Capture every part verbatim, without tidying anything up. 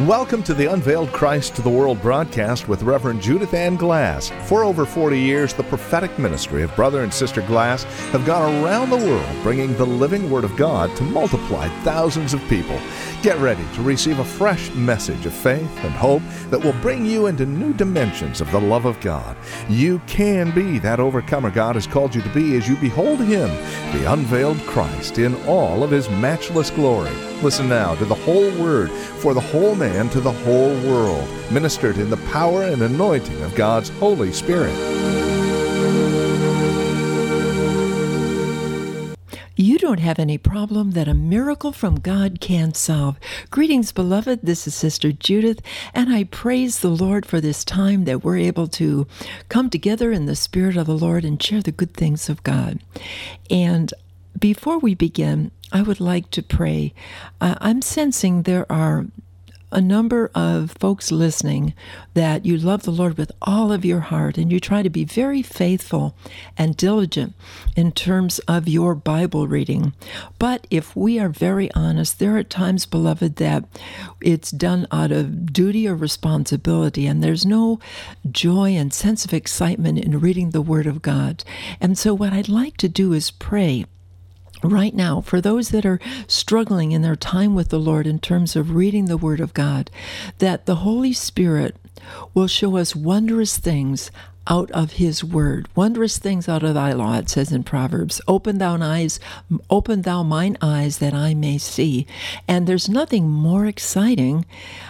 Welcome to the Unveiled Christ to the World broadcast with Reverend Judith Ann Glass. For over forty years, the prophetic ministry of Brother and Sister Glass have gone around the world bringing the living Word of God to multiply thousands of people. Get ready to receive a fresh message of faith and hope that will bring you into new dimensions of the love of God. You can be that overcomer God has called you to be as you behold Him, the unveiled Christ, in all of His matchless glory. Listen now to the whole Word for the whole man to the whole world, ministered in the power and anointing of God's Holy Spirit. You don't have any problem that a miracle from God can't solve. Greetings, beloved. This is Sister Judith, and I praise the Lord for this time that we're able to come together in the Spirit of the Lord and share the good things of God. And before we begin, I would like to pray. Uh, I'm sensing there are a number of folks listening that you love the Lord with all of your heart, and you try to be very faithful and diligent in terms of your Bible reading. But if we are very honest, there are times, beloved, that it's done out of duty or responsibility, and there's no joy and sense of excitement in reading the Word of God. And so what I'd like to do is pray right now, for those that are struggling in their time with the Lord in terms of reading the Word of God, that the Holy Spirit will show us wondrous things out of His Word. Wondrous things out of thy law, it says in Proverbs. Open thou eyes, open thou mine eyes that I may see. And there's nothing more exciting,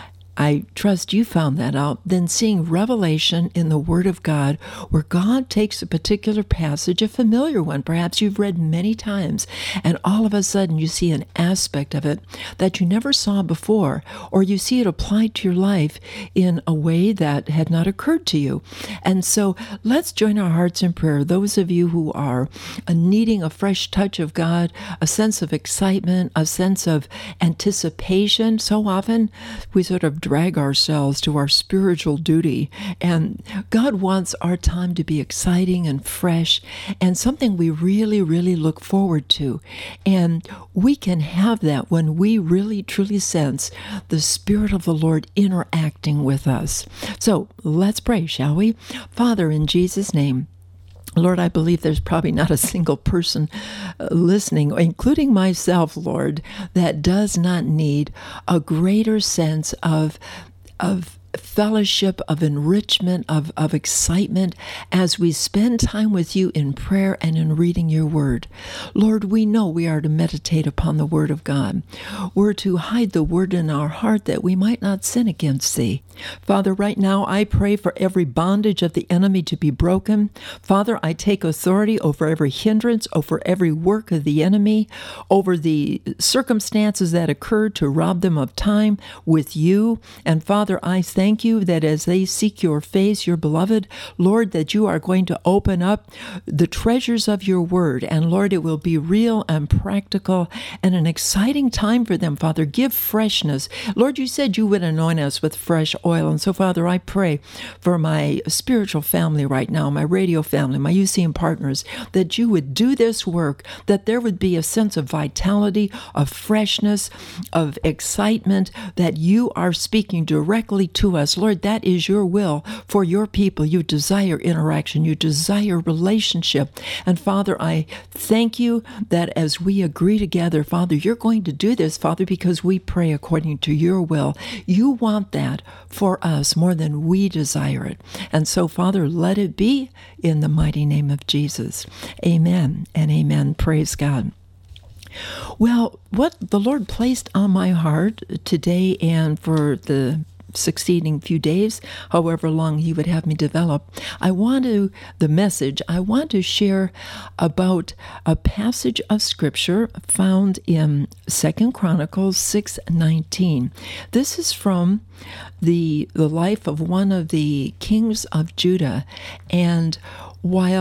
I trust you found that out, than seeing revelation in the Word of God, where God takes a particular passage, a familiar one, perhaps you've read many times, and all of a sudden you see an aspect of it that you never saw before, or you see it applied to your life in a way that had not occurred to you. And so let's join our hearts in prayer. Those of you who are needing a fresh touch of God, a sense of excitement, a sense of anticipation. So often we sort of drag ourselves to our spiritual duty, and God wants our time to be exciting and fresh and something we really, really look forward to. And we can have that when we really, truly sense the Spirit of the Lord interacting with us. So let's pray, shall we? Father, in Jesus' name, Lord, I believe there's probably not a single person listening, including myself, Lord, that does not need a greater sense of of fellowship, of enrichment, of, of excitement as we spend time with you in prayer and in reading your word. Lord, we know we are to meditate upon the word of God. We're to hide the word in our heart that we might not sin against thee. Father, right now I pray for every bondage of the enemy to be broken. Father, I take authority over every hindrance, over every work of the enemy, over the circumstances that occurred to rob them of time with you. And Father, I thank you that as they seek your face, your beloved, Lord, that you are going to open up the treasures of your word. And Lord, it will be real and practical and an exciting time for them, Father. Give freshness. Lord, you said you would anoint us with fresh oil. And so, Father, I pray for my spiritual family right now, my radio family, my U C M partners, that you would do this work, that there would be a sense of vitality, of freshness, of excitement, that you are speaking directly to us. Lord, that is your will for your people. You desire interaction. You desire relationship. And Father, I thank you that as we agree together, Father, you're going to do this, Father, because we pray according to your will. You want that for us more than we desire it. And so, Father, let it be in the mighty name of Jesus. Amen and amen. Praise God. Well, what the Lord placed on my heart today and for the succeeding few days, however long he would have me develop, I want to, the message, I want to share about a passage of Scripture found in Second Chronicles six nineteen. This is from the, the life of one of the kings of Judah, and while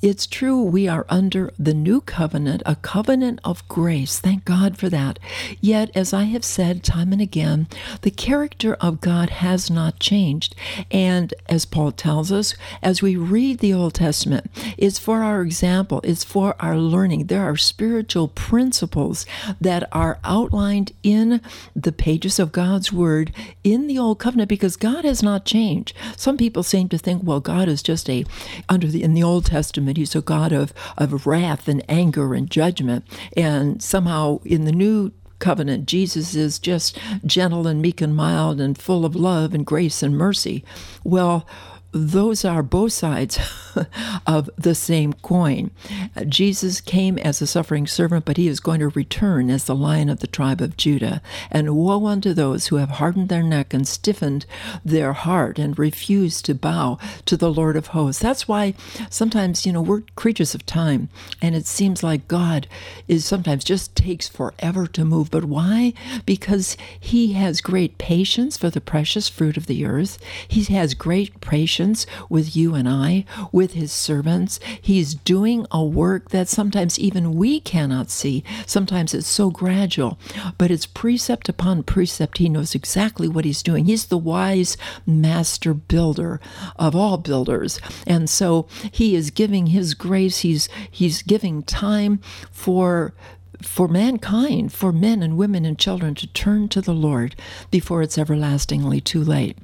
it's true, we are under the new covenant, a covenant of grace. Thank God for that. Yet, as I have said time and again, the character of God has not changed. And as Paul tells us, as we read the Old Testament, it's for our example, it's for our learning. There are spiritual principles that are outlined in the pages of God's Word in the Old Covenant, because God has not changed. Some people seem to think, well, God is just a, under the, in the Old Testament, he's a God of, of wrath and anger and judgment. And somehow in the New Covenant, Jesus is just gentle and meek and mild and full of love and grace and mercy. Well, those are both sides of the same coin. Jesus came as a suffering servant, but he is going to return as the Lion of the tribe of Judah. And woe unto those who have hardened their neck and stiffened their heart and refused to bow to the Lord of hosts. That's why sometimes, you know, we're creatures of time, and it seems like God is sometimes just takes forever to move. But why? Because he has great patience for the precious fruit of the earth. He has great patience with you and I, with his servants. He's doing a work that sometimes even we cannot see. Sometimes it's so gradual, but it's precept upon precept. He knows exactly what he's doing. He's the wise master builder of all builders. And so he is giving his grace. He's, he's giving time for for mankind, for men and women and children to turn to the Lord before it's everlastingly too late.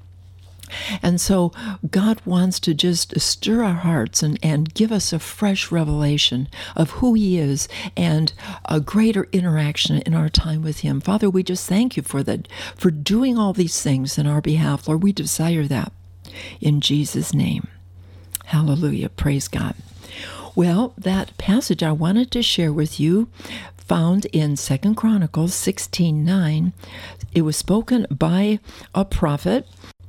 And so God wants to just stir our hearts and, and give us a fresh revelation of who he is and a greater interaction in our time with him. Father, we just thank you for that, for doing all these things in our behalf. Lord, we desire that in Jesus' name. Hallelujah. Praise God. Well, that passage I wanted to share with you, found in Second Chronicles sixteen nine. It was spoken by a prophet,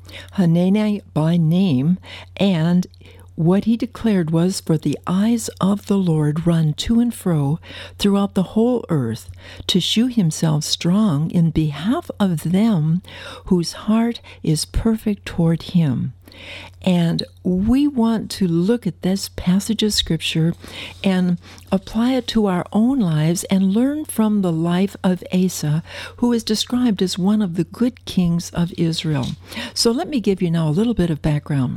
Hanani by name, and what he declared was, for the eyes of the Lord run to and fro throughout the whole earth, to shew himself strong in behalf of them whose heart is perfect toward him. And we want to look at this passage of Scripture and apply it to our own lives and learn from the life of Asa, who is described as one of the good kings of Israel. So let me give you now a little bit of background.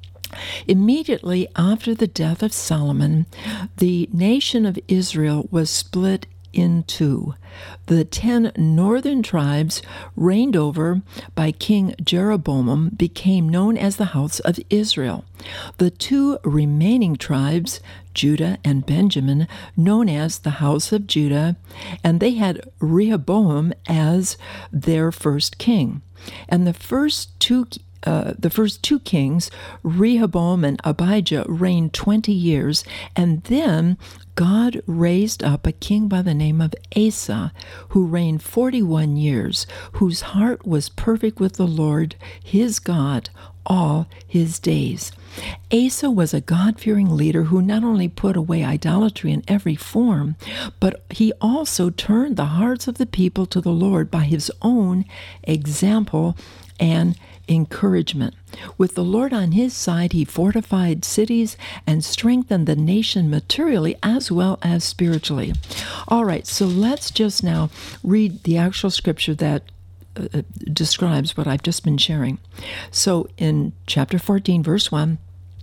Immediately after the death of Solomon, the nation of Israel was split in two. The ten northern tribes, reigned over by King Jeroboam, became known as the house of Israel. The two remaining tribes, Judah and Benjamin, known as the house of Judah, and they had Rehoboam as their first king. And the first two Uh, the first two kings, Rehoboam and Abijah, reigned twenty years, and then God raised up a king by the name of Asa, who reigned forty-one years, whose heart was perfect with the Lord, his God, all his days. Asa was a God-fearing leader who not only put away idolatry in every form, but he also turned the hearts of the people to the Lord by his own example and encouragement. With the Lord on his side, he fortified cities and strengthened the nation materially as well as spiritually. All right, so let's just now read the actual scripture that uh, describes what I've just been sharing. So in chapter fourteen, verse one,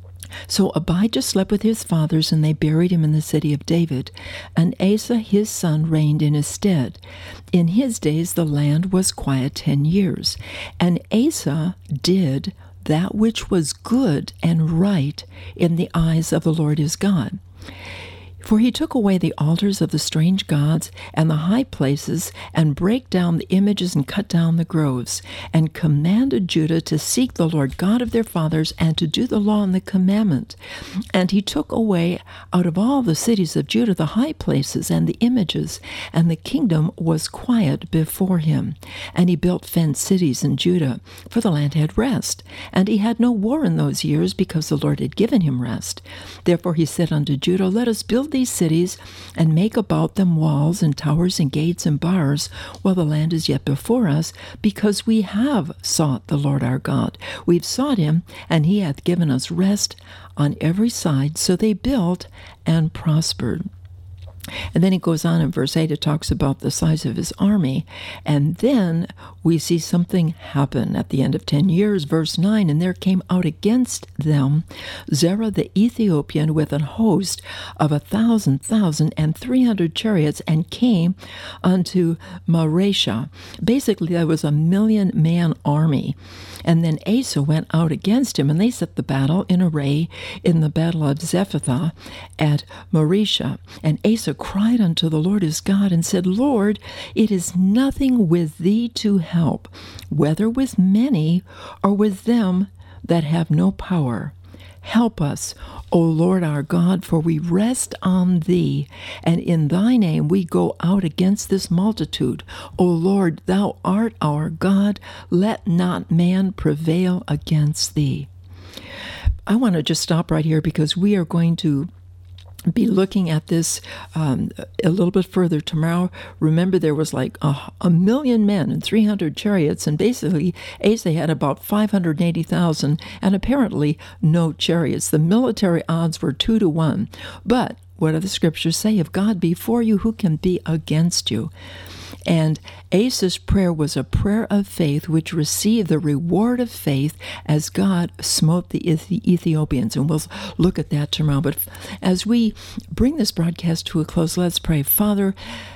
so Abijah slept with his fathers, and they buried him in the city of David. And Asa his son reigned in his stead. In his days the land was quiet ten years. And Asa did that which was good and right in the eyes of the Lord his God. For he took away the altars of the strange gods and the high places, and brake down the images and cut down the groves, and commanded Judah to seek the Lord God of their fathers, and to do the law and the commandment. And he took away out of all the cities of Judah the high places and the images, and the kingdom was quiet before him. And he built fenced cities in Judah, for the land had rest. And he had no war in those years, because the Lord had given him rest. Therefore he said unto Judah, Let us build build these cities and make about them walls and towers and gates and bars while the land is yet before us, because we have sought the Lord our God. We've sought him, and he hath given us rest on every side. So they built and prospered. And then he goes on in verse eight, it talks about the size of his army. And then we see something happen at the end of ten years. Verse nine, and there came out against them Zerah the Ethiopian with an host of a thousand thousand and three hundred chariots, and came unto Mareshah. Basically, there was a million-man army. And then Asa went out against him, and they set the battle in array in the battle of Zephathah at Mareshah. And Asa cried unto the Lord his God, and said, Lord, it is nothing with thee to help, whether with many or with them that have no power. Help us, O Lord our God, for we rest on thee, and in thy name we go out against this multitude. O Lord, thou art our God, let not man prevail against thee. I want to just stop right here, because we are going to be looking at this um, a little bit further tomorrow. Remember, there was like a, a million men and three hundred chariots, and basically Asa had about five hundred eighty thousand, and apparently no chariots. The military odds were two to one. But what do the scriptures say? If God be for you, who can be against you? And Asa's prayer was a prayer of faith, which received the reward of faith as God smote the Ethiopians. And we'll look at that tomorrow. But as we bring this broadcast to a close, let's pray. Father,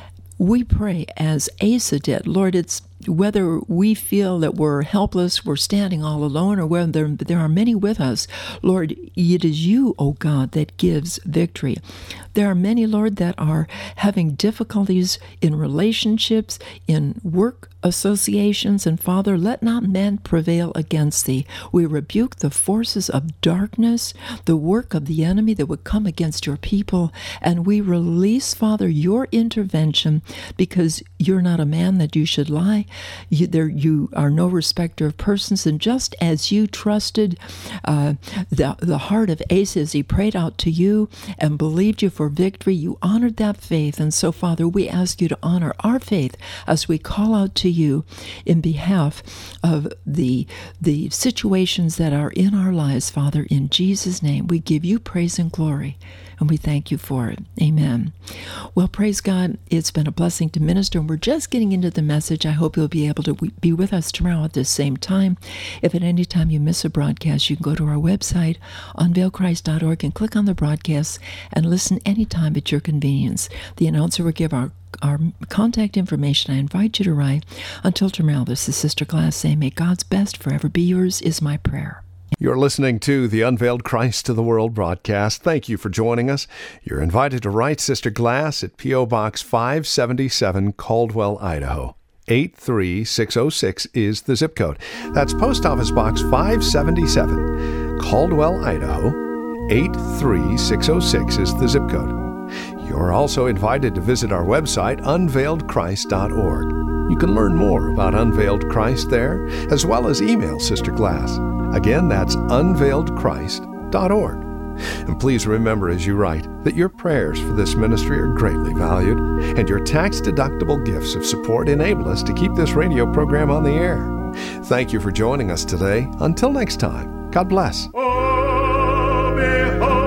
we pray as Asa did. Lord, it's whether we feel that we're helpless, we're standing all alone, or whether there, there are many with us, Lord, it is you, O God, that gives victory. There are many, Lord, that are having difficulties in relationships, in work associations, and Father, let not men prevail against thee. We rebuke the forces of darkness, the work of the enemy that would come against your people, and we release, Father, your intervention, because you're not a man that you should lie. You, there, you are no respecter of persons, and just as you trusted uh, the, the heart of Asa as he prayed out to you and believed you for victory, you honored that faith. And so, Father, we ask you to honor our faith as we call out to you in behalf of the, the situations that are in our lives, Father. In Jesus' name, we give you praise and glory, and we thank you for it. Amen. Well, praise God. It's been a blessing to minister, and we're just getting into the message. I hope you'll be able to be with us tomorrow at the same time. If at any time you miss a broadcast, you can go to our website, unveil christ dot org, and click on the broadcasts and listen anytime at your convenience. The announcer will give our our contact information. I invite you to write. Until tomorrow, this is Sister Glass saying, may God's best forever be yours, is my prayer. You're listening to the Unveiled Christ to the World broadcast. Thank you for joining us. You're invited to write Sister Glass at P O. Box five seventy-seven, Caldwell, Idaho. eight three six oh six is the zip code. That's Post Office Box five seventy-seven, Caldwell, Idaho. eight three six oh six is the zip code. You're also invited to visit our website, unveiled christ dot org. You can learn more about Unveiled Christ there, as well as email Sister Glass. Again, that's unveiled christ dot org. And please remember as you write that your prayers for this ministry are greatly valued, and your tax-deductible gifts of support enable us to keep this radio program on the air. Thank you for joining us today. Until next time, God bless. Oh, behold.